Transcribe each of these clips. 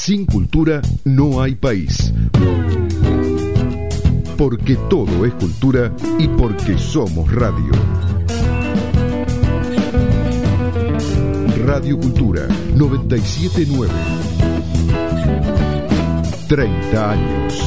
Sin cultura no hay país. Porque todo es cultura y porque somos radio. Radio Cultura 97.9. 30 años.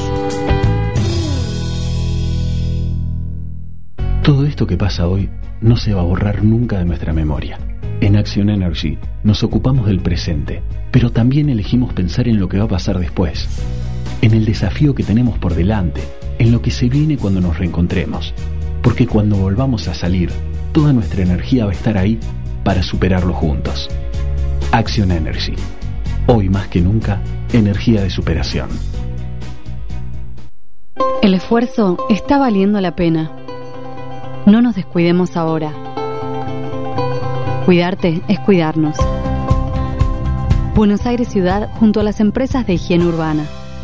Todo esto que pasa hoy no se va a borrar nunca de nuestra memoria. En Action Energy nos ocupamos del presente, pero también elegimos pensar en lo que va a pasar después, en el desafío que tenemos por delante, en lo que se viene cuando nos reencontremos, porque cuando volvamos a salir, toda nuestra energía va a estar ahí para superarlo juntos. Action Energy. Hoy más que nunca, energía de superación. El esfuerzo está valiendo la pena. No nos descuidemos ahora. Cuidarte es cuidarnos. Buenos Aires Ciudad junto a las empresas de higiene urbana.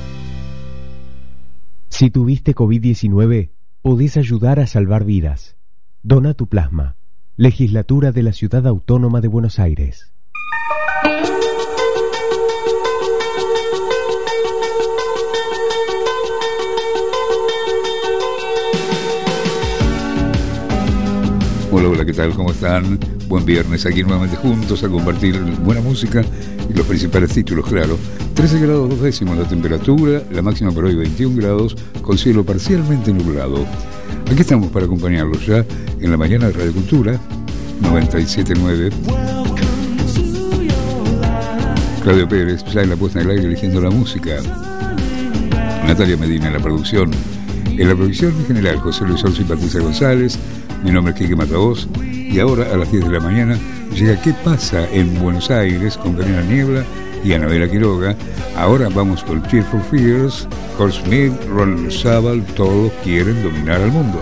Si tuviste COVID-19, podés ayudar a salvar vidas. Dona tu plasma. Legislatura de la Ciudad Autónoma de Buenos Aires. Hola, hola, ¿qué tal? ¿Cómo están? Buen viernes, aquí nuevamente juntos a compartir buena música y los principales títulos, claro. 13 grados 2 décimos la temperatura, la máxima por hoy 21 grados, con cielo parcialmente nublado. Aquí estamos para acompañarlos ya en la mañana de Radio Cultura 97.9. Claudio Pérez, ya en la puesta en el aire eligiendo la música. Natalia Medina en la producción. En la producción general, José Luis Olso y Patricia González. Mi nombre es Quique Matavós y ahora a las 10 de la mañana llega ¿Qué pasa en Buenos Aires? Con Karina Niebla y Anabela Quiroga. Ahora vamos con Tears for Fears, Kurt Smith, Ron Zabal, todos quieren dominar al mundo.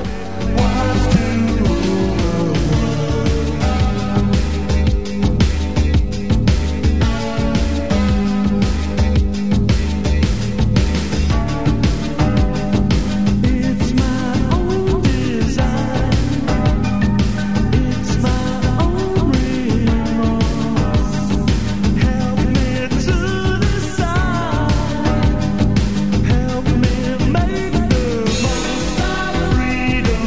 Freedom.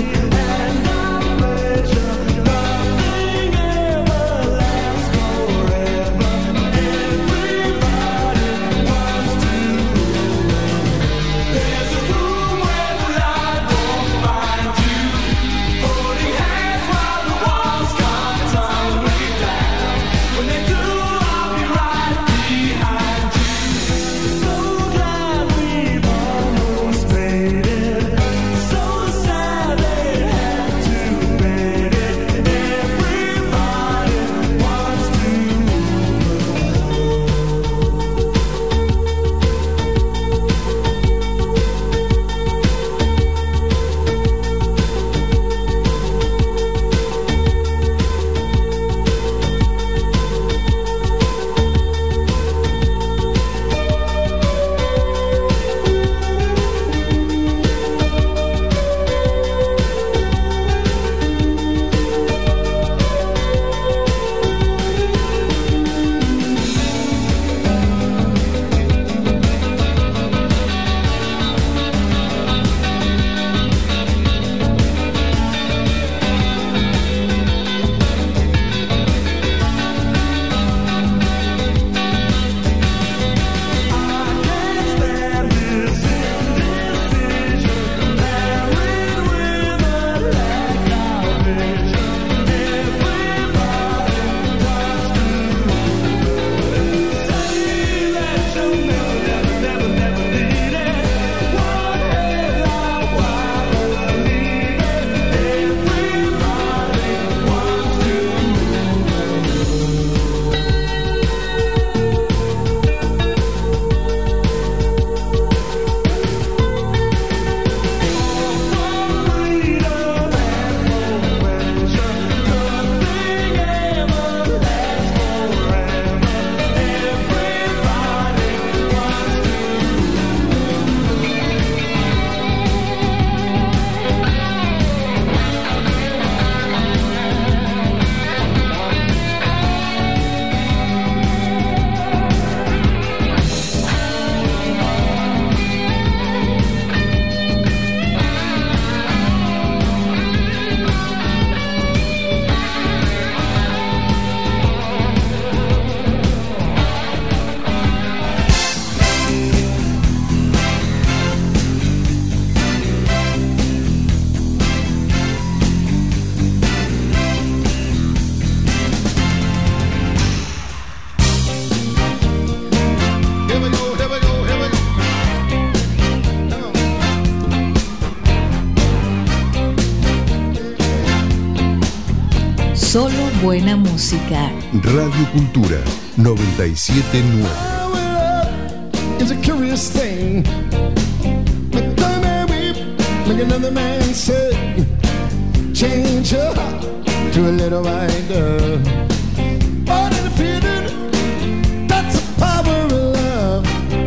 buena música. Radio Cultura 97.9. It's a curious thing. Make one man weep, make another man say. Change your heart to a little white dove. More than a feeling, that's the power of love.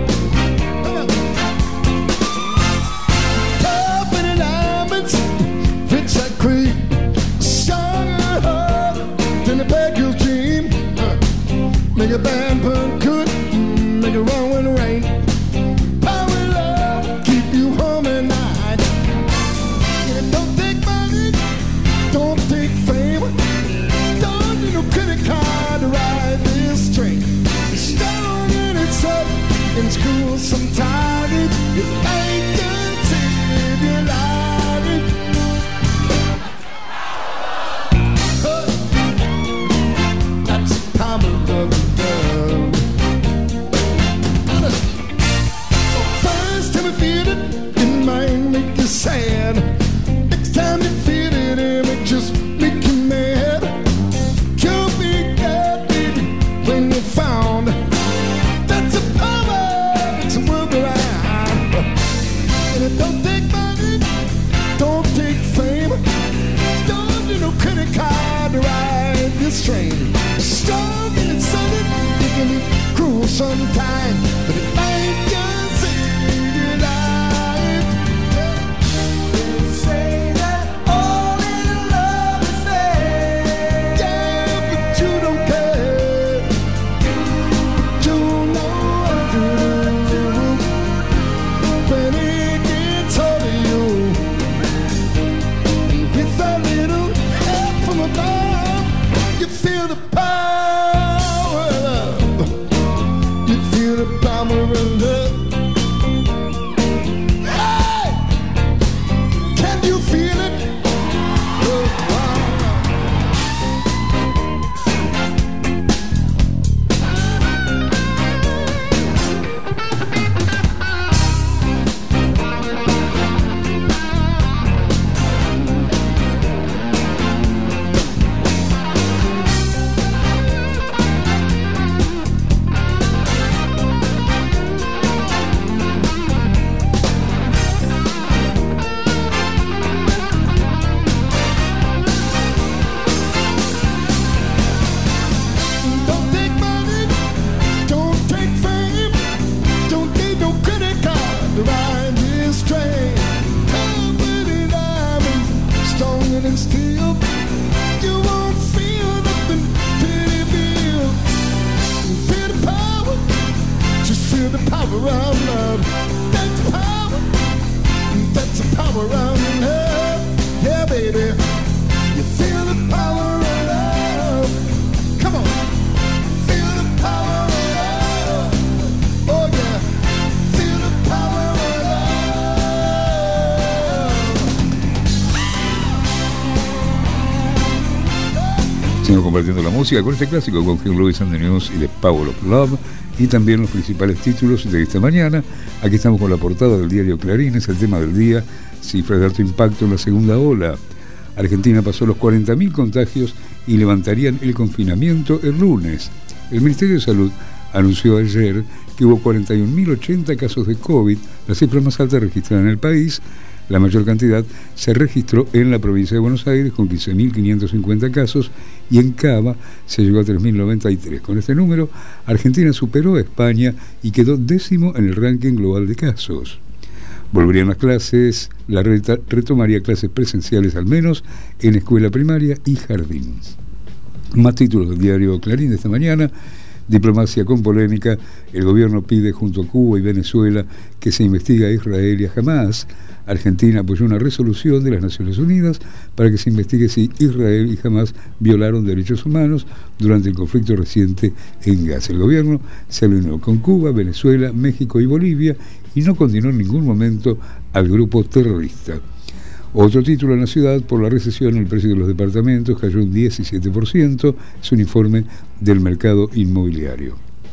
Tough in diamonds, rich like cream, stronger heart than a bad girl's dream. Make a band burn good, make it wrong when it rain. Power of love, keep you home at night. And don't take money, don't take fame, don't need no credit card to ride this train. It's strong and it's up and it's cool sometimes. It ain't gonna save your life. That's the power of love. First time you feel it, it might make you sad. Next time you feel it, it may just make you mad. You'll be glad, baby, when you're found. That's a power, it's a world around. And it don't take money, don't take fame, don't need no credit card to ride this train. It's strong and it's solid, it can be cruel sometimes, but it might just save your life. They say that all in love is fair. Yeah, but you don't care. You know what to do when it gets hold of you. And with a little help from above, you feel the power of love. You feel the power of love. Hey! Can you feel it? Oh, wow. Don't take money, don't take fame, don't need no credit card to ride this train. Covered in diamonds, stronger than steel. You won't feel nothing till you feel. Feel the power, just feel the power of love. That's the power, that's the power of love. Yeah, baby, you feel the power of love. Come on. Feel the power of love. Oh yeah. Feel the power of love. Sigo compartiendo la música con este clásico con Hugh Lewis and the News y The Power of Love, y también los principales títulos de esta mañana. Aquí estamos con la portada del diario Clarín, es el tema del día: cifras de alto impacto en la segunda ola. Argentina pasó los 40.000 contagios y levantarían el confinamiento el lunes. El Ministerio de Salud anunció ayer que hubo 41.080 casos de COVID, la cifra más alta registrada en el país. La mayor cantidad se registró en la provincia de Buenos Aires, con 15.550 casos, y en Cava se llegó a 3.093. Con este número, Argentina superó a España y quedó 10º en el ranking global de casos. Volverían las clases, la reta retomaría clases presenciales al menos en escuela primaria y jardín. Más títulos del diario Clarín de esta mañana: diplomacia con polémica, el gobierno pide junto a Cuba y Venezuela que se investigue a Israel y a Hamás. Argentina apoyó una resolución de las Naciones Unidas para que se investigue si Israel y Hamás violaron derechos humanos durante el conflicto reciente en Gaza. El gobierno se reunió con Cuba, Venezuela, México y Bolivia y no condenó en ningún momento al grupo terrorista. Otro título en la ciudad: por la recesión el precio de los departamentos cayó un 17%, es un informe del mercado inmobiliario.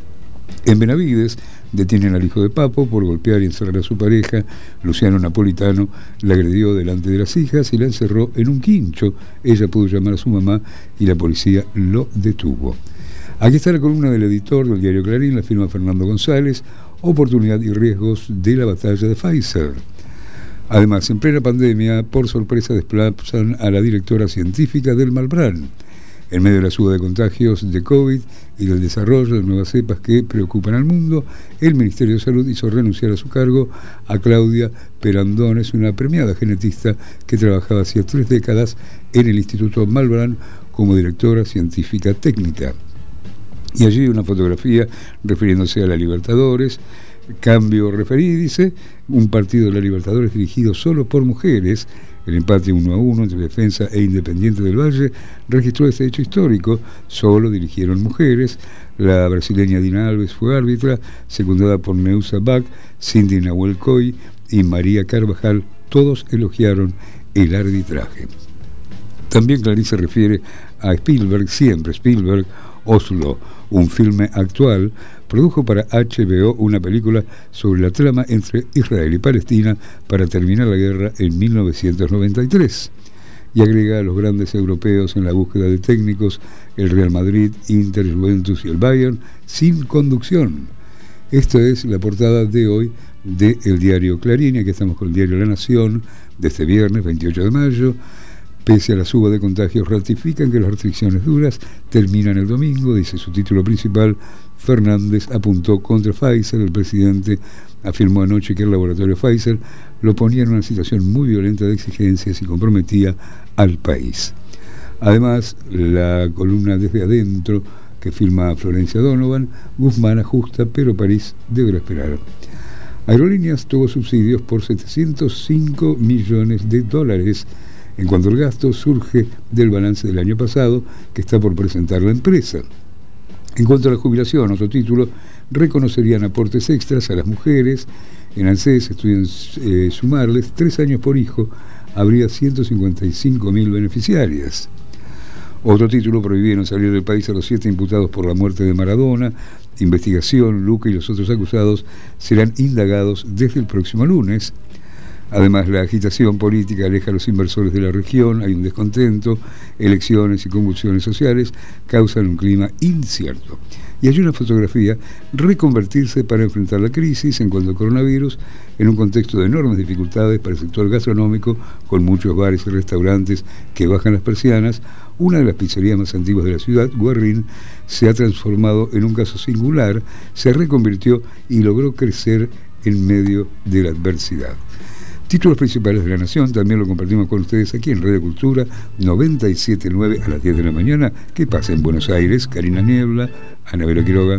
En Benavides detienen al hijo de Papo por golpear y encerrar a su pareja. Luciano Napolitano la agredió delante de las hijas y la encerró en un quincho. Ella pudo llamar a su mamá y la policía lo detuvo. Aquí está la columna del editor del diario Clarín, la firma Fernando González, oportunidad y riesgos de la batalla de Pfizer. Además, en plena pandemia, por sorpresa desplazan a la directora científica del Malbrán. En medio de la suba de contagios de COVID y del desarrollo de nuevas cepas que preocupan al mundo, el Ministerio de Salud hizo renunciar a su cargo a Claudia Perandones, una premiada genetista que trabajaba hacía 3 décadas en el Instituto Malbrán como directora científica técnica. Y allí una fotografía refiriéndose a la Libertadores. Cambio referí, dice, un partido de la Libertadores dirigido solo por mujeres. El empate 1-1 entre Defensa e Independiente del Valle registró este hecho histórico. Solo dirigieron mujeres. La brasileña Dina Alves fue árbitra, secundada por Neusa Bach, Cindy Nahuel Coy y María Carvajal. Todos elogiaron el arbitraje. También Clarín se refiere a Spielberg, siempre Spielberg. Oslo, un filme actual, produjo para HBO una película sobre la trama entre Israel y Palestina para terminar la guerra en 1993. Y agrega a los grandes europeos en la búsqueda de técnicos, el Real Madrid, Inter, Juventus y el Bayern, sin conducción. Esto es la portada de hoy del diario Clarín, y aquí estamos con el diario La Nación, de este viernes 28 de mayo. Pese a la suba de contagios, ratifican que las restricciones duras terminan el domingo, dice su título principal. Fernández apuntó contra Pfizer. El presidente afirmó anoche que el laboratorio Pfizer lo ponía en una situación muy violenta de exigencias y comprometía al país. Además, la columna Desde Adentro, que firma Florencia Donovan, Guzmán ajusta, pero París deberá esperar. Aerolíneas tuvo subsidios por $705 millones. En cuanto al gasto, surge del balance del año pasado que está por presentar la empresa. En cuanto a la jubilación, otro título, reconocerían aportes extras a las mujeres. En ANSES estudian sumarles 3 años por hijo, habría 155.000 beneficiarias. Otro título, prohibieron salir del país a los 7 imputados por la muerte de Maradona. Investigación, Luca y los otros acusados serán indagados desde el próximo lunes. Además, la agitación política aleja a los inversores de la región, hay un descontento, elecciones y convulsiones sociales causan un clima incierto. Y hay una fotografía, reconvertirse para enfrentar la crisis en cuanto al coronavirus, en un contexto de enormes dificultades para el sector gastronómico, con muchos bares y restaurantes que bajan las persianas. Una de las pizzerías más antiguas de la ciudad, Guarrín, se ha transformado en un caso singular, se reconvirtió y logró crecer en medio de la adversidad. Títulos principales de La Nación también lo compartimos con ustedes aquí en Radio Cultura 97.9 a las 10 de la mañana. Que pasa en Buenos Aires, Karina Niebla, Ana Vera Quiroga.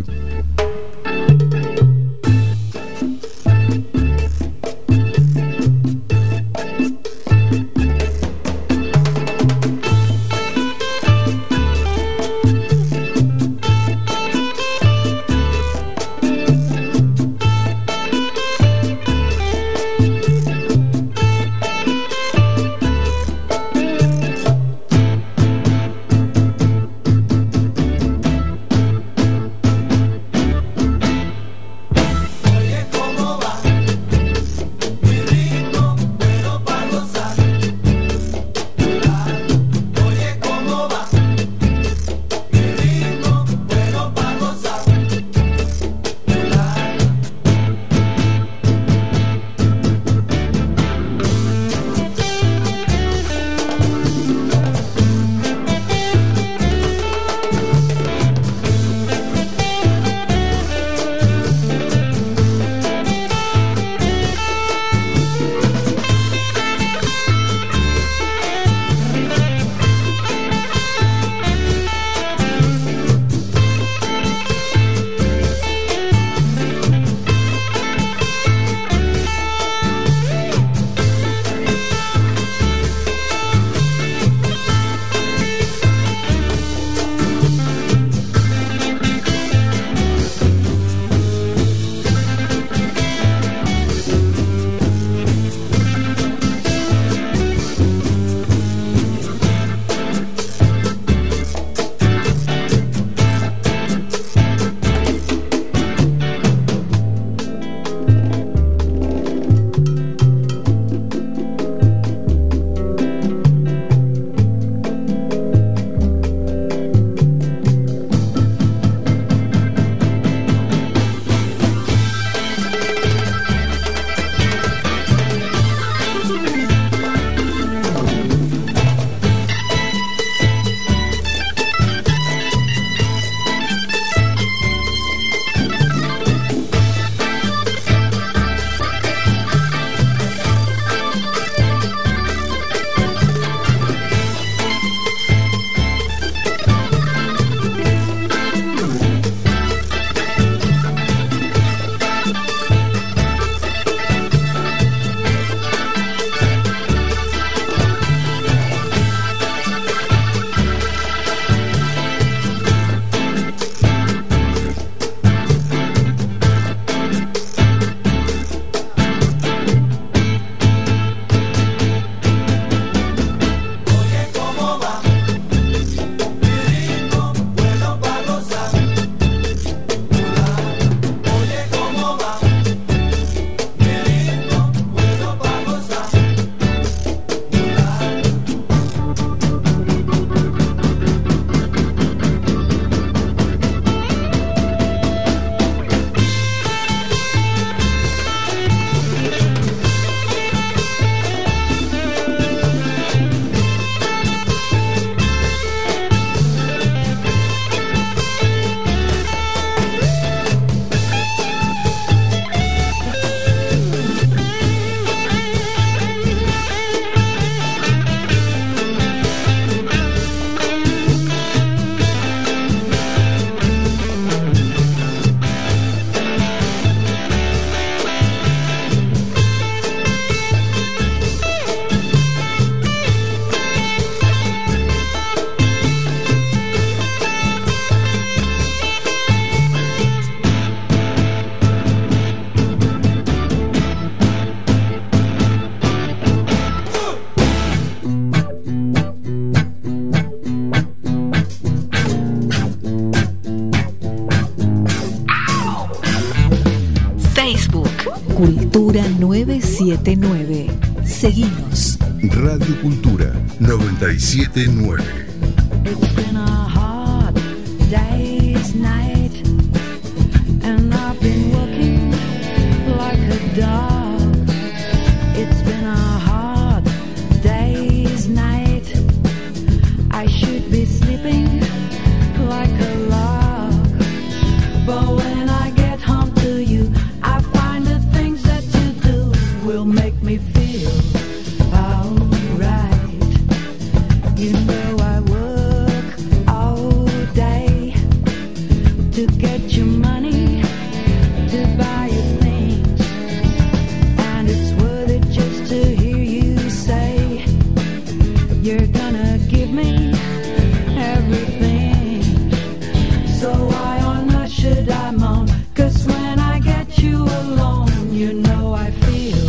Cultura 979. Seguinos. Radio Cultura 979. It's been a hard day's night, and I've been working like a dog. It's been a hard day's night. I should be sleeping like a log, but when I get home to you, I find the things that you do will make me feel alright. You know I work all day to get your money to buy you things, and it's worth it just to hear you say you're gonna give me everything. So why on earth should I moan? 'Cause when I get you alone, you know I feel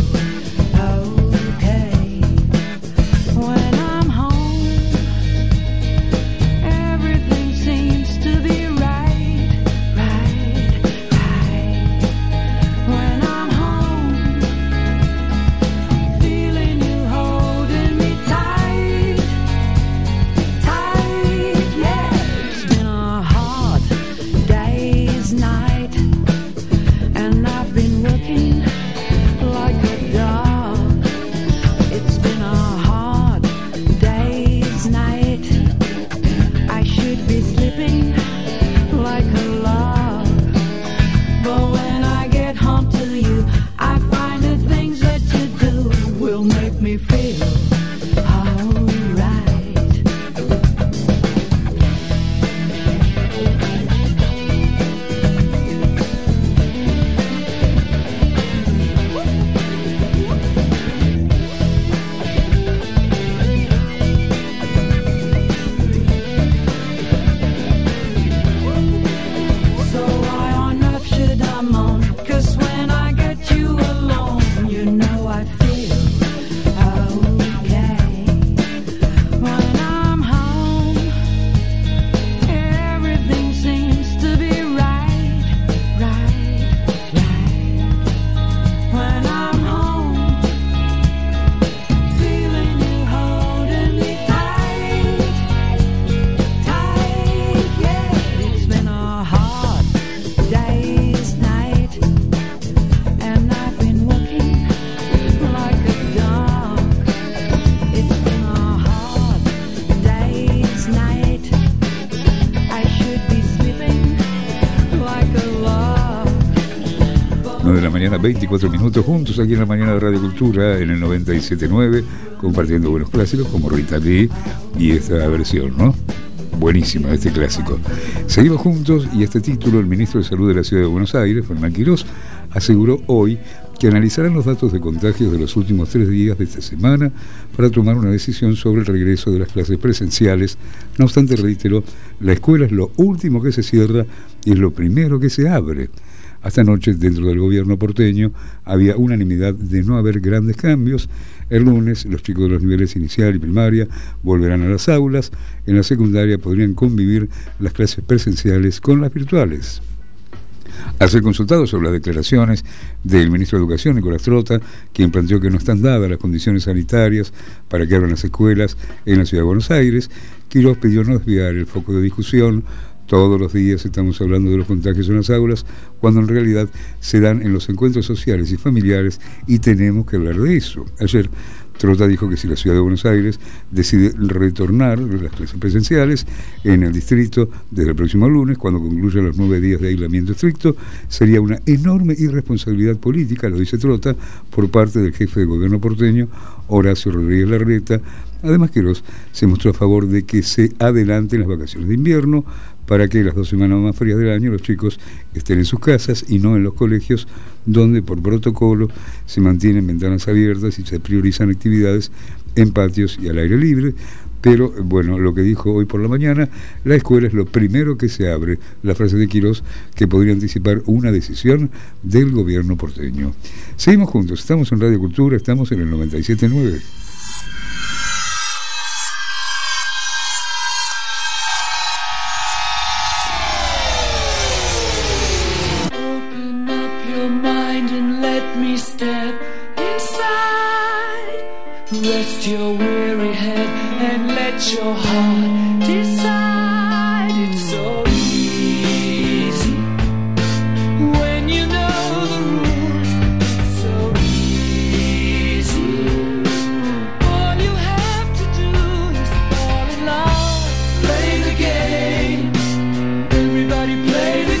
okay. When I'm home, everything seems to be right, right, right. When I'm home, feeling you holding me tight, tight, yeah. It's been a hard day's night, and I've been working like a dog. It's been a hard day's night. I should be sleeping like a log, but when I get home to you, I find the things that you do will make me feel alright. So why on earth should I moan? 'Cause when I get you alone, you know I feel okay. When I'm home, everything seems to be right, right, right. When I'm home, feeling you holding me tight, tight, yeah. It's been a hard day's night, and I've been working like a dog. It's been a hard day's night. I should be sleeping like a log. 9 de la mañana, 24 minutos, juntos aquí en la mañana de Radio Cultura, en el 97.9, compartiendo buenos clásicos como Rita Lee y esta versión, ¿no? Buenísima, este clásico. Seguimos juntos y este título, el ministro de Salud de la Ciudad de Buenos Aires, Fernán Quirós, aseguró hoy que analizarán los datos de contagios de los últimos 3 días de esta semana para tomar una decisión sobre el regreso de las clases presenciales. No obstante, reiteró, la escuela es lo último que se cierra y es lo primero que se abre. Hasta anoche, dentro del gobierno porteño, había unanimidad de no haber grandes cambios. El lunes, los chicos de los niveles inicial y primaria volverán a las aulas. En la secundaria podrían convivir las clases presenciales con las virtuales. Al ser consultado sobre las declaraciones del ministro de Educación, Nicolás Trota, quien planteó que no están dadas las condiciones sanitarias para que abran las escuelas en la Ciudad de Buenos Aires, Quirós pidió no desviar el foco de discusión. Todos los días estamos hablando de los contagios en las aulas, cuando en realidad se dan en los encuentros sociales y familiares, y tenemos que hablar de eso. Ayer, Trota dijo que si la Ciudad de Buenos Aires decide retornar las clases presenciales en el distrito desde el próximo lunes, cuando concluyan los 9 días de aislamiento estricto, sería una enorme irresponsabilidad política, lo dice Trota, por parte del jefe de gobierno porteño, Horacio Rodríguez Larreta. Además, Quirós se mostró a favor de que se adelanten las vacaciones de invierno para que las 2 semanas más frías del año los chicos estén en sus casas y no en los colegios, donde por protocolo se mantienen ventanas abiertas y se priorizan actividades en patios y al aire libre. Pero bueno, lo que dijo hoy por la mañana, la escuela es lo primero que se abre, la frase de Quirós, que podría anticipar una decisión del gobierno porteño. Seguimos juntos, estamos en Radio Cultura, estamos en el 97.9. Open up your mind. mind and let me step inside. Rest your weary head and let your heart decide. It's so easy when you know the rules. It's so easy. All you have to do is fall in love. Play the game. Everybody play the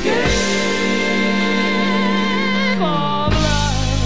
game of love.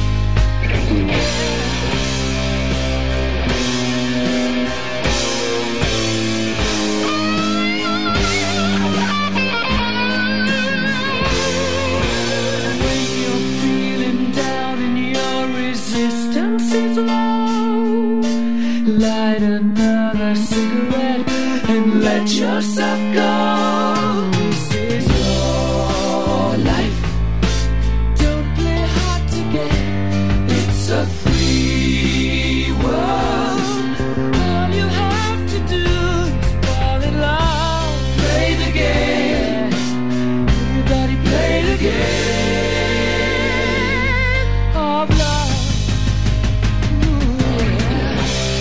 When you're feeling down and your resistance is low, light another cigarette and let yourself go. This is your life. Don't play hard to get. It's a free world. All you have to do is fall in love. Play the game. Everybody play the game of love. Ooh, yeah.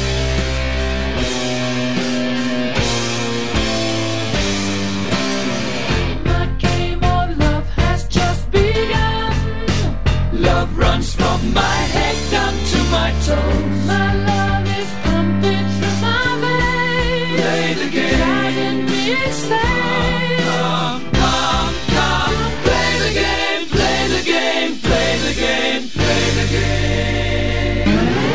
My game of love has just begun. Love runs from my head down to my toes. My love is pumping through my veins. Play the game. Driving me insane. Come, play the game, play the game, play the game, play the game.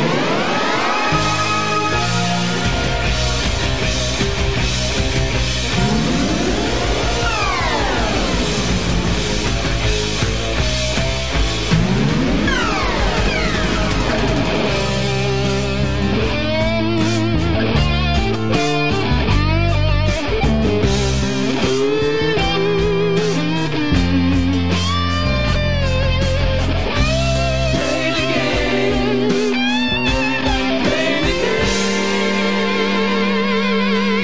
Play the game. Play the game.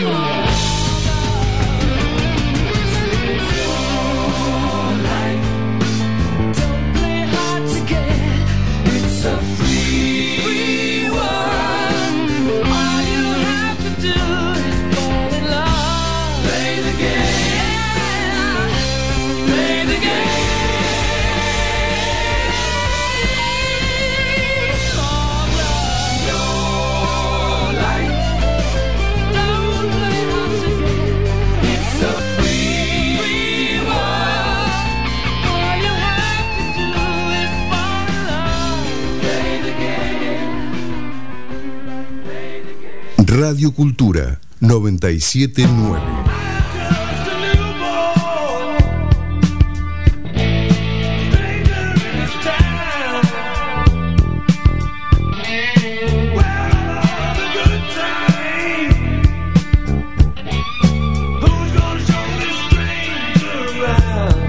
It's your life. Don't play hard to get. It's a free world. All you have to do is fall in love. Play the game. Play the game of love. Your life. Don't play hard to get. It's a free world. All you have to do is fall in love. Play the game. Play the game. Radio Cultura 979. Just a little boy, stranger in this town. Where are the good times? Who's gonna show this stranger around?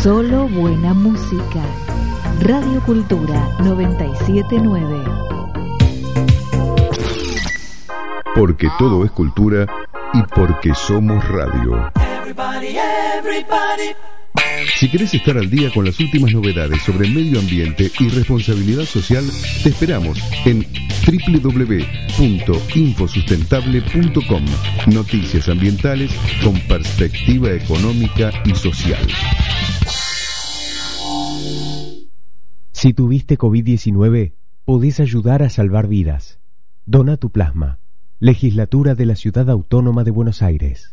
Solo buena música. Radio Cultura 979. Porque todo es cultura y porque somos radio. Si querés estar al día con las últimas novedades sobre medio ambiente y responsabilidad social, te esperamos en www.infosustentable.com. Noticias ambientales con perspectiva económica y social. Si tuviste COVID-19, podés ayudar a salvar vidas. Dona tu plasma. Legislatura de la Ciudad Autónoma de Buenos Aires.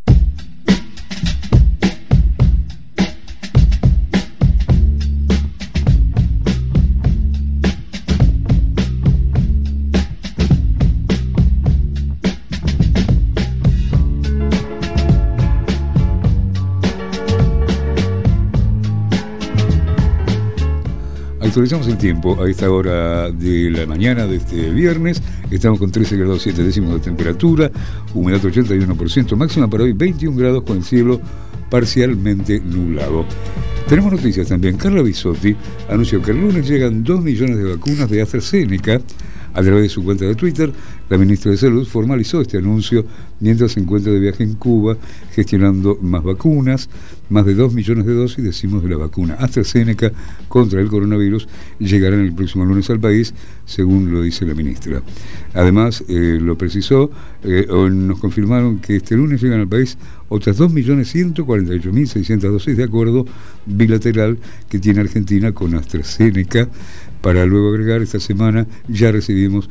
Actualizamos el tiempo a esta hora de la mañana de este viernes. Estamos con 13 grados 7 décimos de temperatura, humedad 81%, máxima para hoy 21 grados con el cielo parcialmente nublado. Tenemos noticias también. Carla Bisotti anunció que el lunes llegan 2 millones de vacunas de AstraZeneca. A través de su cuenta de Twitter, la ministra de Salud formalizó este anuncio mientras se encuentra de viaje en Cuba gestionando más vacunas. Más de 2 millones de dosis, decimos, de la vacuna AstraZeneca contra el coronavirus llegarán el próximo lunes al país, según lo dice la ministra. Además, lo precisó, nos confirmaron que este lunes llegan al país otras 2.148.600 dosis de acuerdo bilateral que tiene Argentina con AstraZeneca. Para luego agregar, esta semana ya recibimos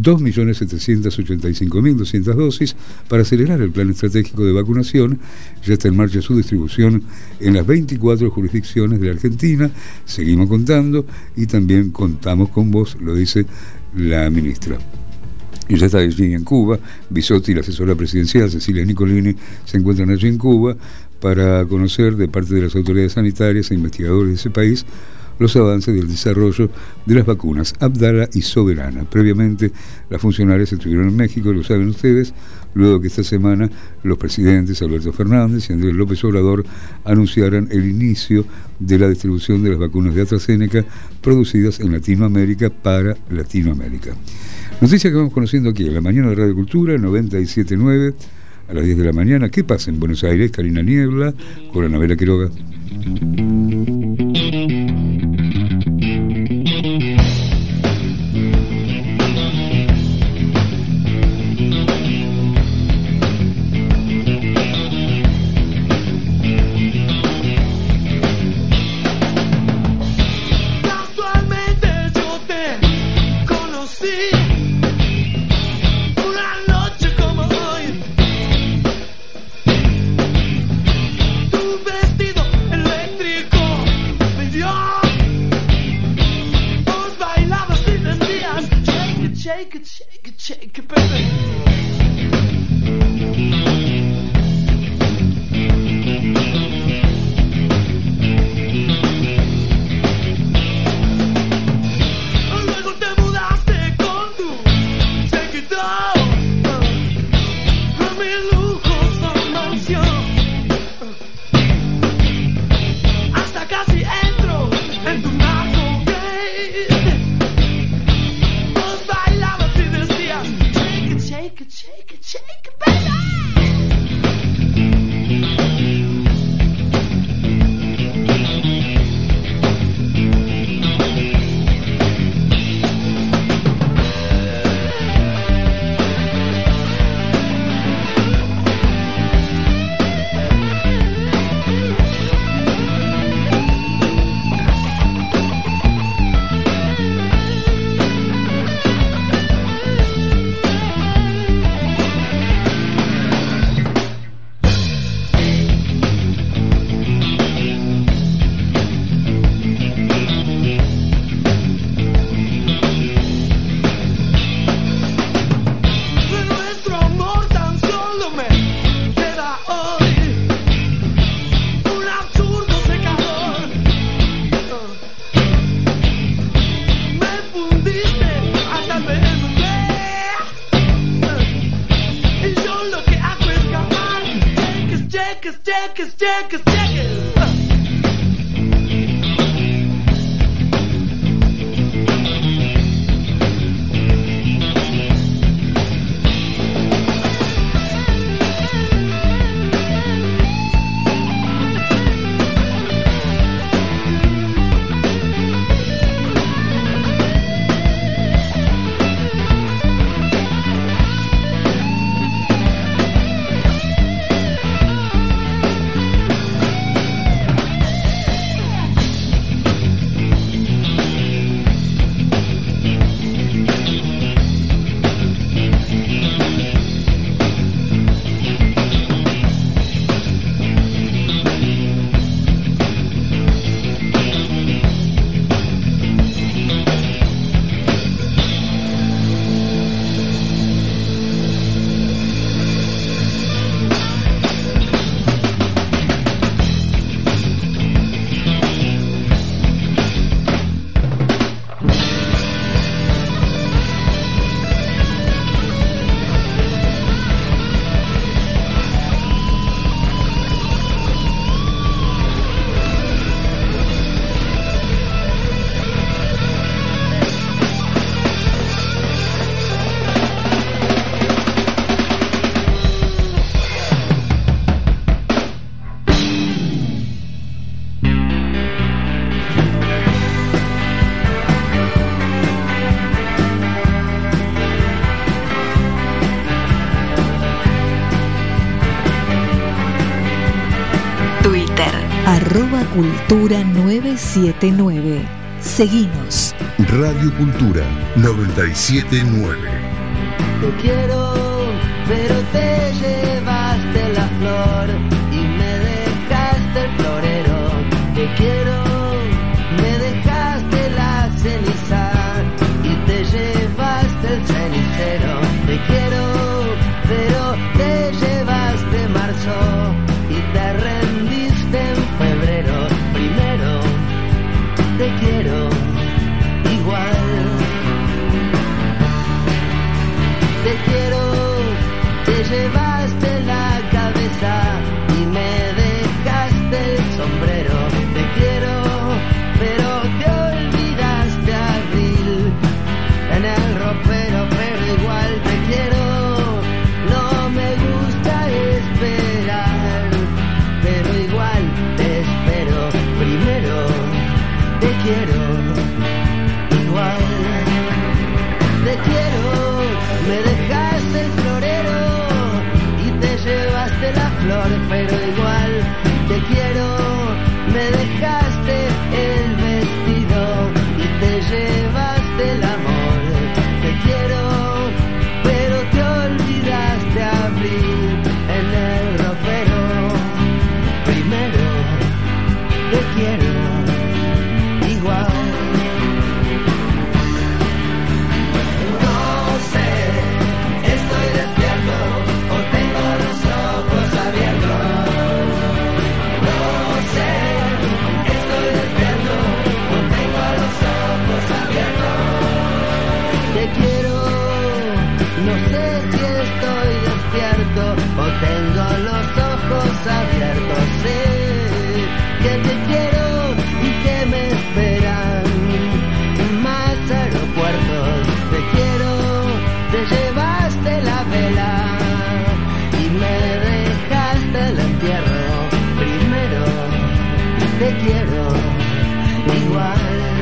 2.785.200 dosis para acelerar el plan estratégico de vacunación. Ya está en marcha su distribución en las 24 jurisdicciones de la Argentina. Seguimos contando y también contamos con vos, lo dice la ministra. Y ya está allí en Cuba. Bisotti y la asesora presidencial Cecilia Nicolini se encuentran allí en Cuba para conocer de parte de las autoridades sanitarias e investigadores de ese país los avances del desarrollo de las vacunas Abdala y Soberana. Previamente, las funcionarias estuvieron en México, lo saben ustedes, luego que esta semana los presidentes Alberto Fernández y Andrés López Obrador anunciaran el inicio de la distribución de las vacunas de AstraZeneca producidas en Latinoamérica para Latinoamérica. Noticia que vamos conociendo aquí en la mañana de Radio Cultura 97.9 a las 10 de la mañana. ¿Qué pasa en Buenos Aires? Karina Niebla con Anabela Quiroga. Shake it, baby. Luego te mudaste con tu take it down a mi lujosa mansión. Hasta casi entro en tu narco gate. Vos bailabas y decías shake it, shake it, shake it, shake it, baby. Check it. @cultura979. Seguinos. Radio Cultura 979. Te quiero, pero te llevaste la flor y me dejaste el florero. Te quiero, me dejaste la ceniza y te llevaste el cenicero. Te quiero, pero te llevaste marzo y te rendiste en febrero. Primero, te quiero igual. Te quiero, te llevaste la cabeza y me dejaste el sombrero. Te quiero, pero te olvidaste abril en el ropero, pero igual te quiero. No me gusta esperar, pero igual te espero. Primero, te quiero igual. Te quiero, me dejaste el florero y te llevaste la flor, pero igual te quiero. Me dejaste el vestido y te llevaste el amor. Te quiero, pero te olvidaste abril en el ropero. Primero, te quiero igual. Tengo los ojos abiertos, sé que te quiero y que me esperan más aeropuertos. Te quiero, te llevaste la vela y me dejaste el entierro. Primero, te quiero igual.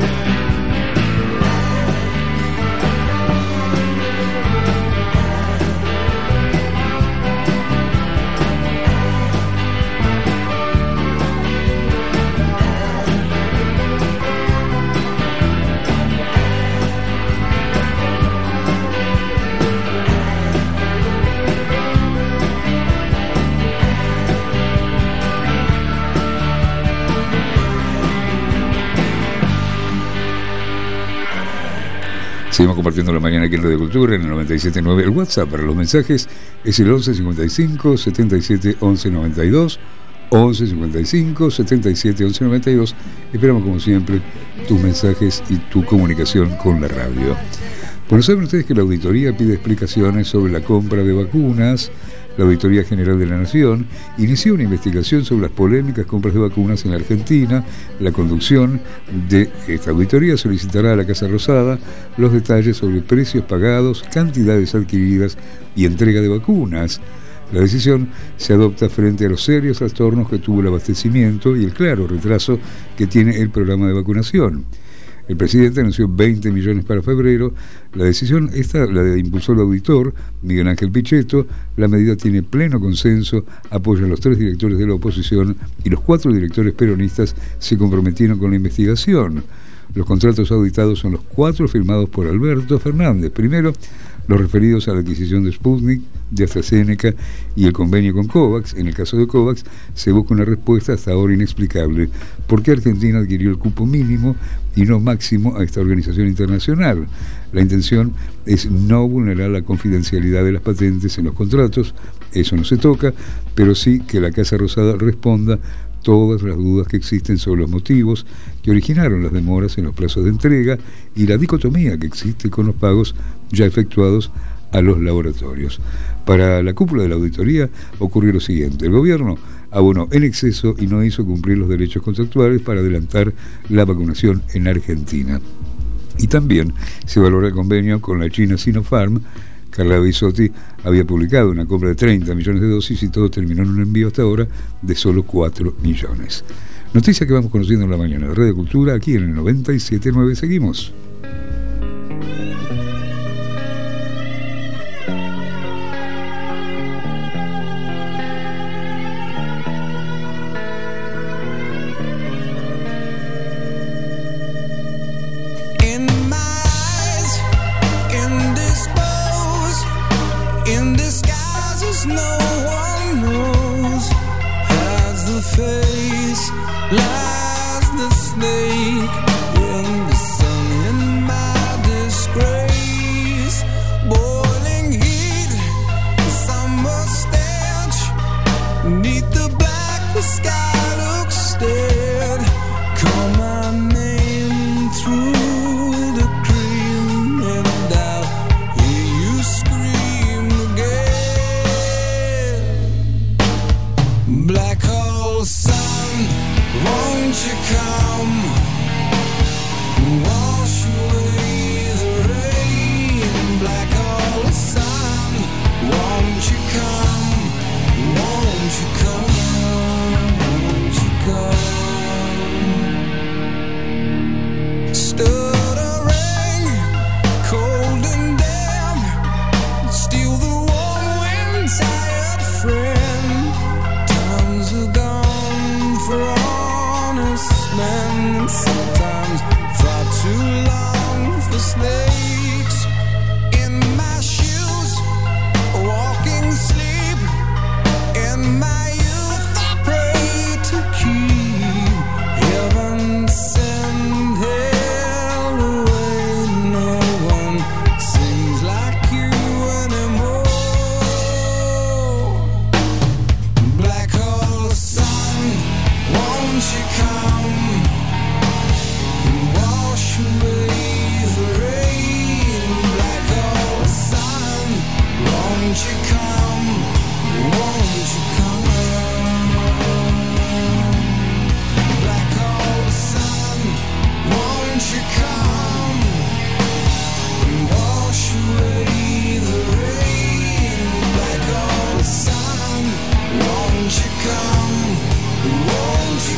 Seguimos compartiendo la mañana aquí en Radio Cultura en el 97.9. El WhatsApp para los mensajes es el 11 55 77 11 92. 11 55 77 11 92. Esperamos, como siempre, tus mensajes y tu comunicación con la radio. Bueno, saben ustedes que la auditoría pide explicaciones sobre la compra de vacunas. La Auditoría General de la Nación inició una investigación sobre las polémicas compras de vacunas en Argentina. La conducción de esta auditoría solicitará a la Casa Rosada los detalles sobre precios pagados, cantidades adquiridas y entrega de vacunas. La decisión se adopta frente a los serios trastornos que tuvo el abastecimiento y el claro retraso que tiene el programa de vacunación. El presidente anunció 20 millones para febrero. La decisión esta la impulsó el auditor Miguel Ángel Pichetto. La medida tiene pleno consenso, apoya a los 3 directores de la oposición y los 4 directores peronistas se comprometieron con la investigación. Los contratos auditados son los 4 firmados por Alberto Fernández. Primero, los referidos a la adquisición de Sputnik, de AstraZeneca y el convenio con COVAX. En el caso de COVAX se busca una respuesta hasta ahora inexplicable. ¿Por qué Argentina adquirió el cupo mínimo y no máximo a esta organización internacional? La intención es no vulnerar la confidencialidad de las patentes en los contratos, eso no se toca, pero sí que la Casa Rosada responda todas las dudas que existen sobre los motivos que originaron las demoras en los plazos de entrega y la dicotomía que existe con los pagos ya efectuados a los laboratorios. Para la cúpula de la auditoría ocurrió lo siguiente: el gobierno abonó en exceso y no hizo cumplir los derechos contractuales para adelantar la vacunación en Argentina. Y también se valora el convenio con la China Sinopharm. Carla Bisotti había publicado una compra de 30 millones de dosis y todo terminó en un envío hasta ahora de solo 4 millones. Noticia que vamos conociendo en la mañana de Radio Cultura, aquí en el 97.9. Seguimos. no one knows. Has the face, lies the snake in the sun in my disgrace. Boiling heat, summer stench, neath the black, the sky looks dead. Call my name through the cream and I'll hear you scream again. Black hole sun, won't you come? Wash away the rain. Black hole sun, won't you come? Won't you come? Won't you come? Stuttering, cold and damp, steal the warm wind, tired friend. Times are gone for honest men. Sometimes far too long for snakes. In my shoes, walking sleep. In my youth, I pray to keep heaven send hell away. No one sings like you anymore. Black hole sun, won't you come? Wash away the rain. Black hole sun, won't you come? Won't you come? Black hole sun, won't you come? Wash away the rain. Black hole sun, won't you come? Won't you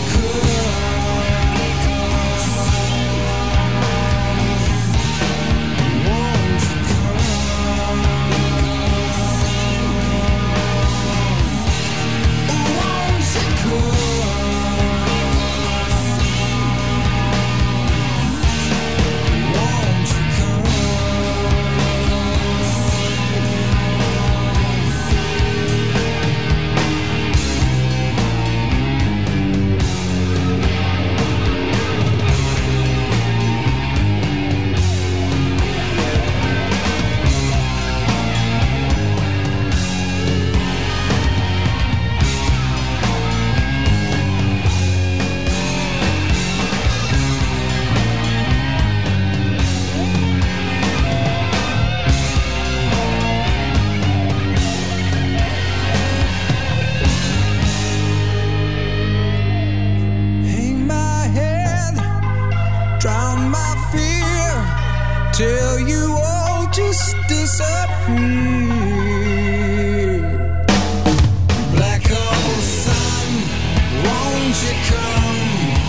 hang my head, drown my fear, till you all just disappear. Black hole sun, won't you come?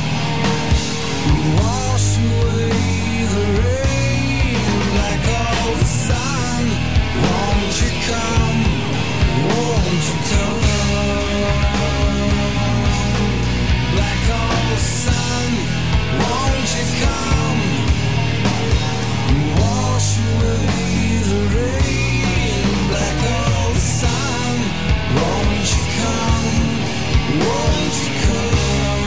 Wash away the rain. Black hole sun, won't you come? Won't you come? Black hole sun, won't you come? Wash away the rain. Black hole sun, won't you come? Won't you come?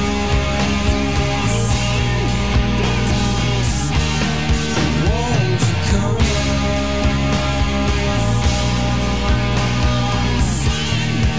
Won't you come?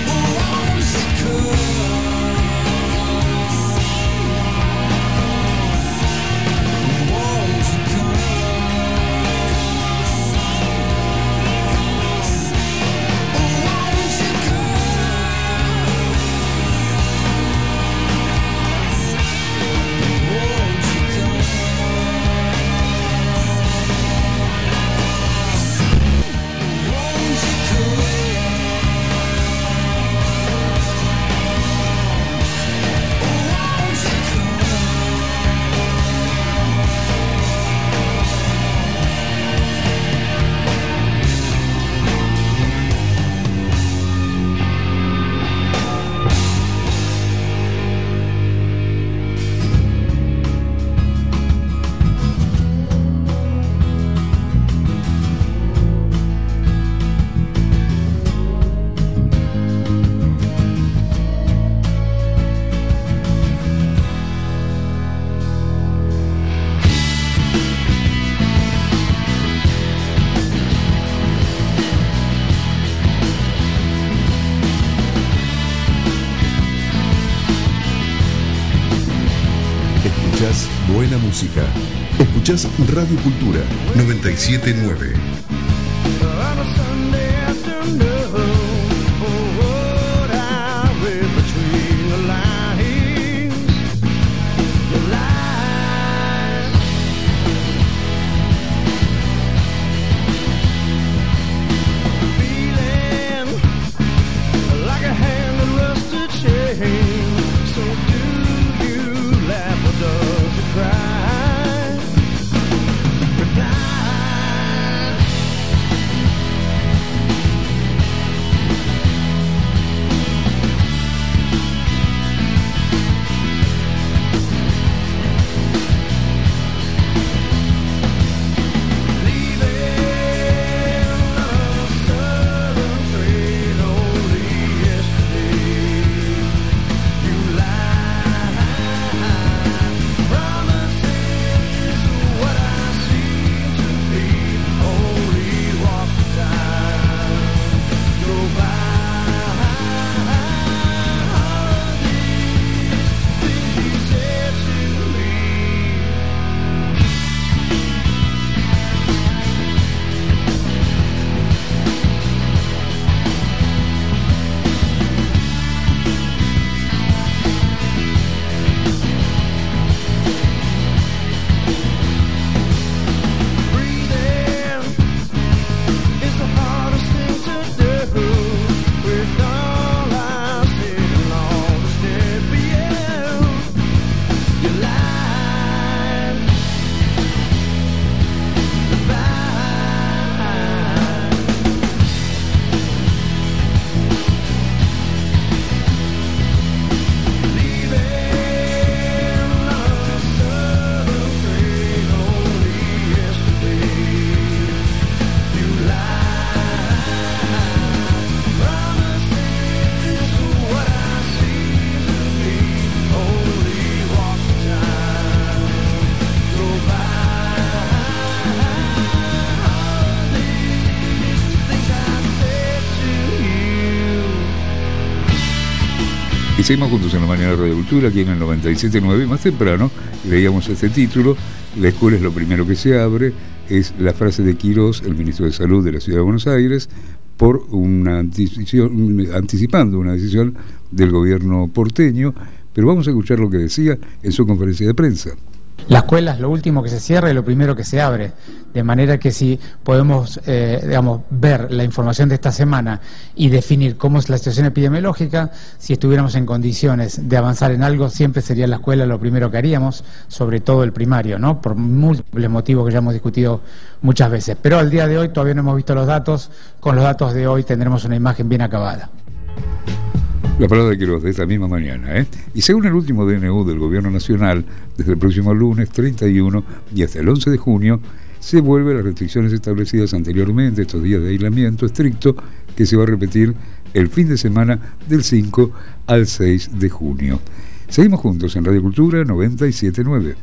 buena música. Escuchás Radio Cultura 979. Y seguimos juntos en la mañana de Radio Cultura, aquí en el 97.9. Más temprano leíamos este título: la escuela es lo primero que se abre. Es la frase de Quirós, el ministro de Salud de la Ciudad de Buenos Aires, por anticipando una decisión del gobierno porteño. Pero vamos a escuchar lo que decía en su conferencia de prensa. La escuela es lo último que se cierra y lo primero que se abre, de manera que si podemos ver la información de esta semana y definir cómo es la situación epidemiológica, si estuviéramos en condiciones de avanzar en algo, siempre sería la escuela lo primero que haríamos, sobre todo el primario, ¿no? Por múltiples motivos que ya hemos discutido muchas veces. Pero al día de hoy todavía no hemos visto los datos. Con los datos de hoy tendremos una imagen bien acabada. La palabra de Quirós de esta misma mañana, Y según el último DNU del Gobierno Nacional, desde el próximo lunes 31 y hasta el 11 de junio, se vuelven las restricciones establecidas anteriormente, estos días de aislamiento estricto, que se va a repetir el fin de semana del 5 al 6 de junio. Seguimos juntos en Radio Cultura 97.9.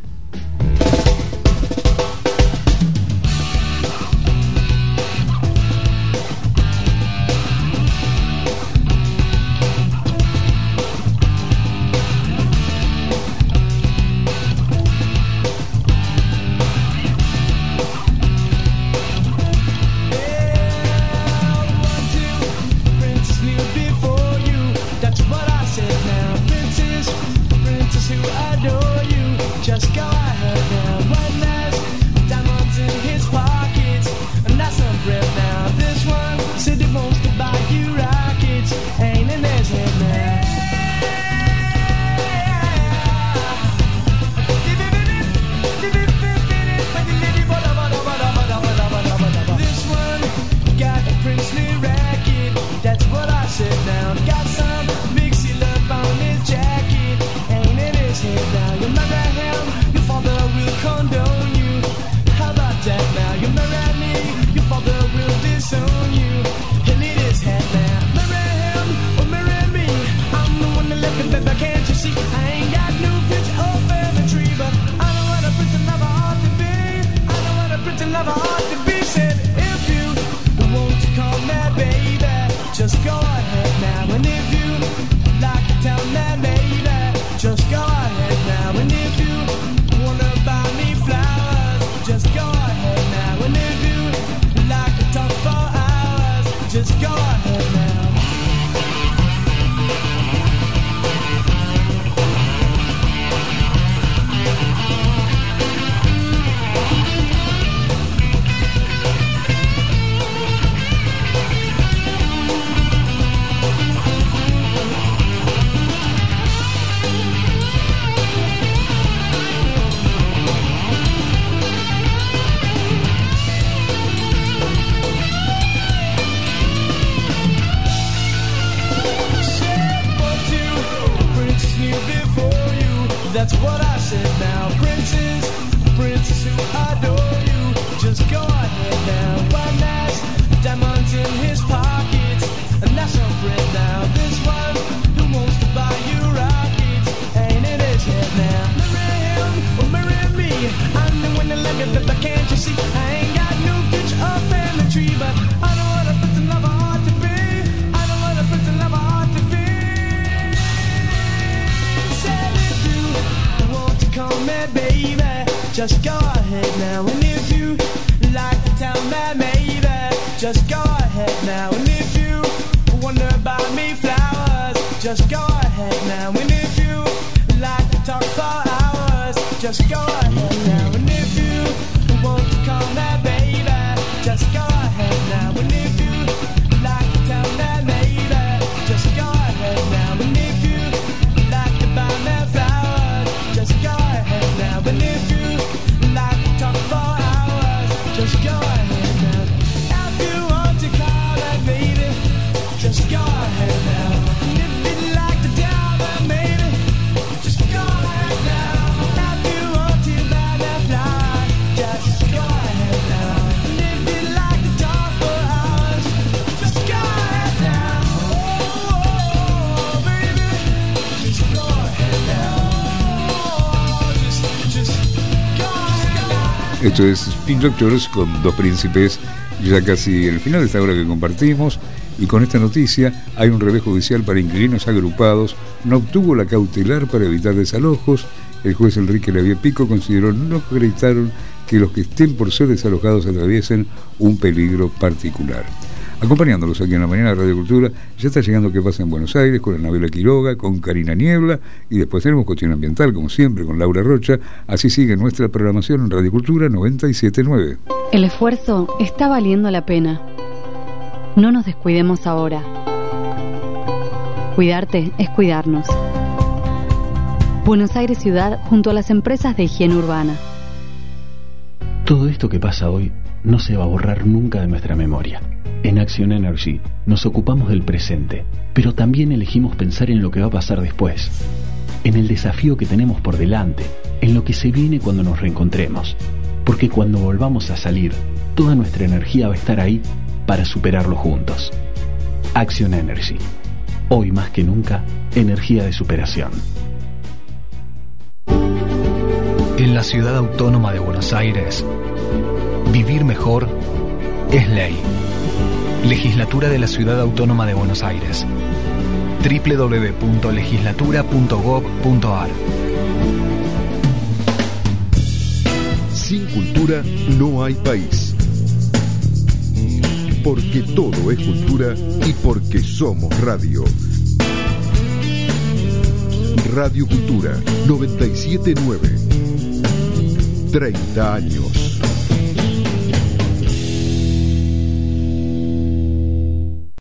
Just go ahead. That's what I said now. Princess who adore you, just go ahead now. One has diamonds in his pockets, and that's a friend now. This one who wants to buy you rockets, ain't in his head now. Marry him or marry me, I'm the one that like it, but can't you see? I ain't got no picture of family tree, but I know what a prince and lover ought to be. I know what a prince and lover ought to be. Said if you want to come here, baby, just go ahead now. And if you like to tell me, maybe, just go ahead now. And if you wonder about me flowers, just go ahead now. And if you like to talk for hours, just go ahead now. And if you want to call me baby, just go ahead now. And if you like to tell me maybe, just go ahead now. And if you like to buy me flowers, just go ahead now. And if you like to talk for hours, just go ahead now. If you want to call me baby, just go ahead now. And if you like to tell me maybe, just go ahead now. If you want to buy me flowers, just go ahead now. And if you like to talk for hours, just go ahead now. Oh, baby, just go ahead now. Oh, just go ahead now. Esto es Spin Doctors con Dos Príncipes, ya casi el final de esta hora que compartimos. Y con esta noticia, hay un revés judicial para inquilinos agrupados. No obtuvo la cautelar para evitar desalojos. El juez Enrique Lavie Pico consideró no acreditaron que los que estén por ser desalojados atraviesen un peligro particular. Acompañándolos aquí en la mañana de Radio Cultura, ya está llegando ¿Qué pasa en Buenos Aires? Con Anabela Quiroga, con Karina Niebla, y después tenemos Cuestión Ambiental, como siempre, con Laura Rocha. Así sigue nuestra programación en Radio Cultura 97.9. El esfuerzo está valiendo la pena. No nos descuidemos ahora. Cuidarte es cuidarnos. Buenos Aires Ciudad junto a las empresas de higiene urbana. Todo esto que pasa hoy no se va a borrar nunca de nuestra memoria. En Action Energy nos ocupamos del presente, pero también elegimos pensar en lo que va a pasar después, en el desafío que tenemos por delante, en lo que se viene cuando nos reencontremos, porque cuando volvamos a salir, toda nuestra energía va a estar ahí para superarlo juntos. Action Energy. Hoy más que nunca, energía de superación. En la Ciudad Autónoma de Buenos Aires, vivir mejor es ley. Legislatura de la Ciudad Autónoma de Buenos Aires. www.legislatura.gov.ar. Sin cultura no hay país. Porque todo es cultura y porque somos radio. Radio Cultura 97.9. 30 años.